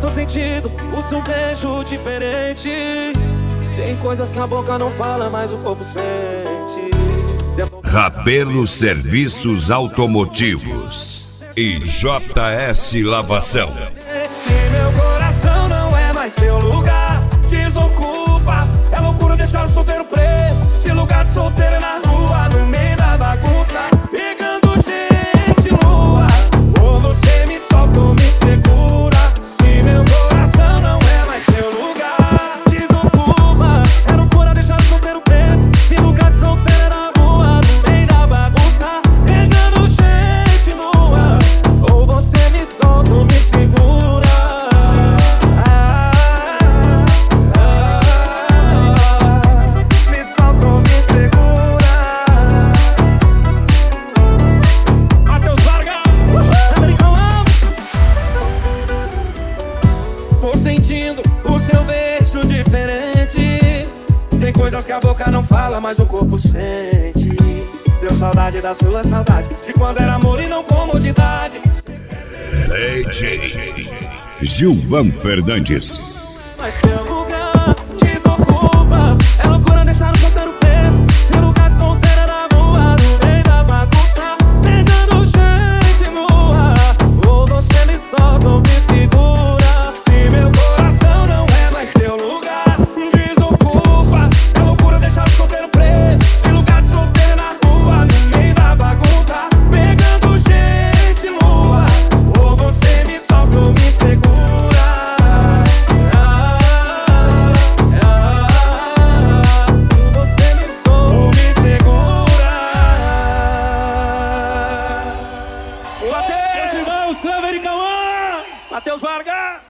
tô sentindo o seu beijo diferente. Tem coisas que a boca não fala, mas o corpo sente. Rabelo Serviços Automotivos e JS Lavação. Se meu coração não é mais seu lugar, desocupa. É loucura deixar o solteiro preso. Se lugar de solteiro é na rua, no meio da bagunça, pegando gente nua. Ou você me solta ou me segura. Se meu coração não é mais seu lugar, desocupa. É loucura deixar o solteiro preso. Se lugar de solteiro é na rua, no meio da bagunça, pegando gente nua. Ou você me solta ou me segura. Me solta ou me segura. Matheus Vargas, Americão. Tô sentindo o seu beijo diferente. Tem coisas que a boca não fala, mas o corpo sente. Deu saudade da sua saudade, de quando era amor e não comodidade. DJ Gilvan Fernandes. Mas seu lugar desocupa. É loucura deixar o solteiro preso. Se lugar de solteiro é na rua, no meio da bagunça, pegando gente nua. Ou você me solta ou me segura. Se meu coração não é mais seu lugar, desocupa. É loucura deixar o solteiro preso. Se lugar de solteiro é na rua, no meio da bagunça, pegando gente nua. Ou você me solta ou me segura. Você me solta ou me segura. Matheus, irmãos, Clever e Cauã, Matheus Vargas.